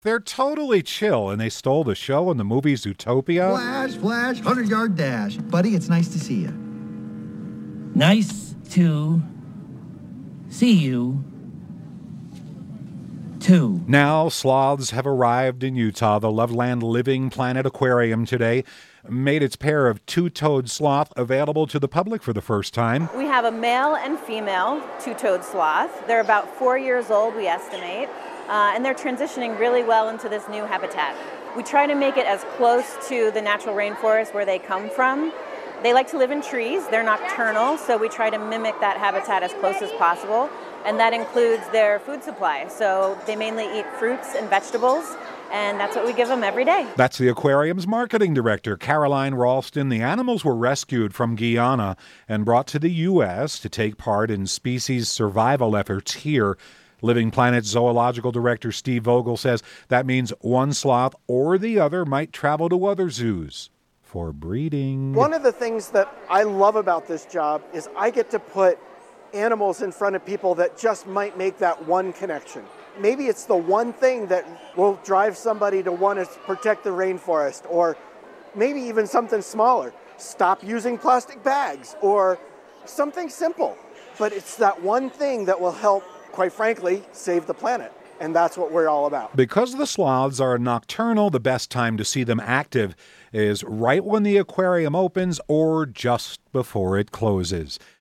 They're totally chill, and they stole the show in the movie Zootopia. Flash, flash, 100-yard dash. Buddy, it's nice to see you. Nice to see you, too. Now, sloths have arrived in Utah. The Loveland Living Planet Aquarium today made its pair of two-toed sloth available to the public for the first time. We have a male and female two-toed sloth. They're about 4 years old, we estimate, and they're transitioning really well into this new habitat. We try to make it as close to the natural rainforest where they come from. They like to live in trees. They're nocturnal, so we try to mimic that habitat as close as possible, and that includes their food supply. So they mainly eat fruits and vegetables, and that's what we give them every day. That's the aquarium's marketing director, Caroline Ralston. The animals were rescued from Guyana and brought to the U.S. to take part in species survival efforts here. Living Planet zoological director Steve Vogel says that means one sloth or the other might travel to other zoos for breeding. One of the things that I love about this job is I get to put animals in front of people that just might make that one connection. Maybe it's the one thing that will drive somebody to want to protect the rainforest, or maybe even something smaller. Stop using plastic bags, or something simple. But it's that one thing that will help, quite frankly, save the planet. And that's what we're all about. Because the sloths are nocturnal, the best time to see them active is right when the aquarium opens or just before it closes.